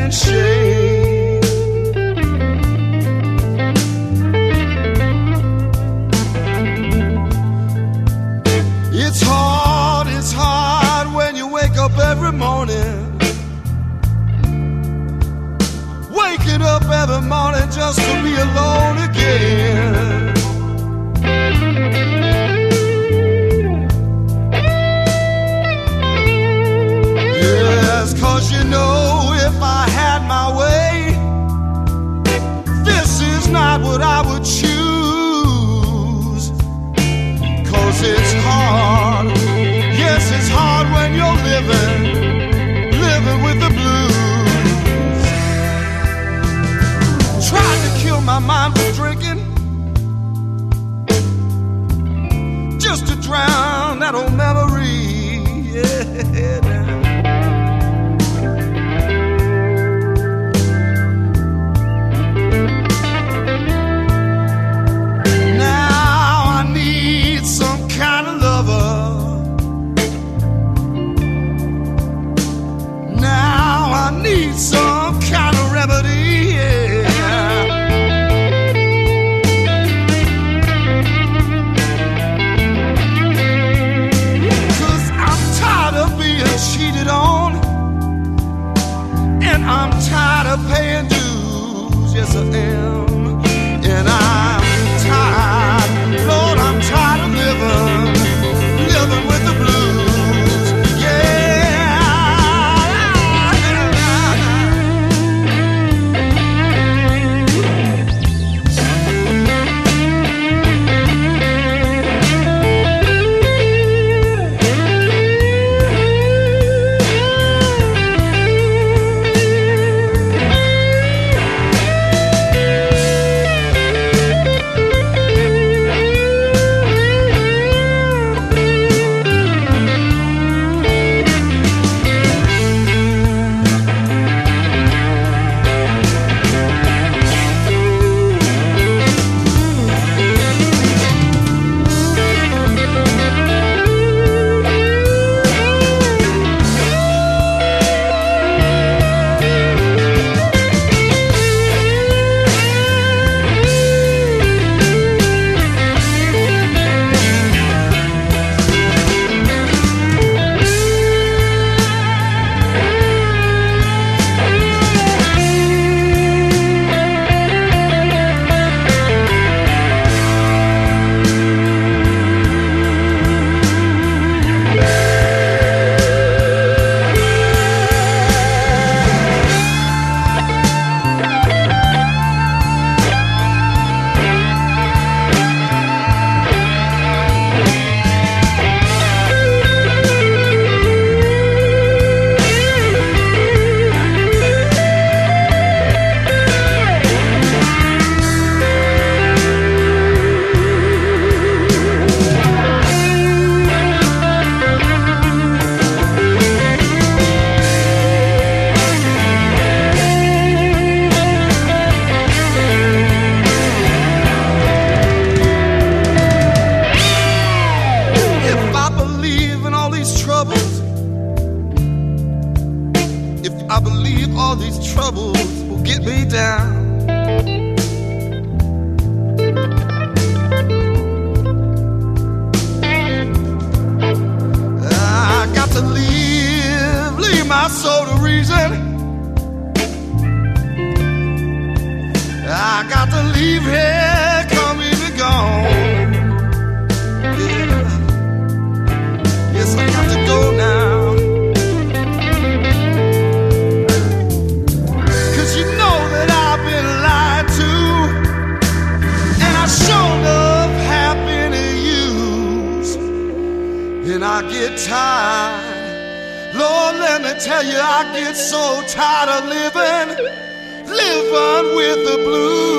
and shame. It's hard when you wake up every morning. Waking up every morning just to be alone again. Yes, 'cause you know if I had my way, this is not what I would choose. 'Cause it's hard, yes, it's hard when you're living with the blues. Tried to kill my mind with drinking, just to drown that old memory. Yeah. Now I need some kind of lover. Now I need some kind of remedy. Yeah. Cheated on, and I'm tired of paying dues. Yes, I am, and I'm tired, Lord, I'm tired of living with the blues. I believe all these troubles will get me down. I got to leave my soul to reason. I got to leave here, coming and gone. Yeah. Yes, I got to go now. And I get tired, Lord, let me tell you, I get so tired of living with the blues.